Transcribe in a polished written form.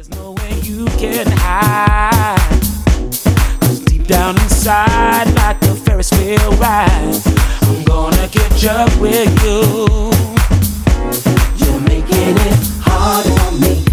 There's no way you can hide. 'Cause deep down inside, like a Ferris wheel ride, I'm gonna catch up with you. You're making it hard on me.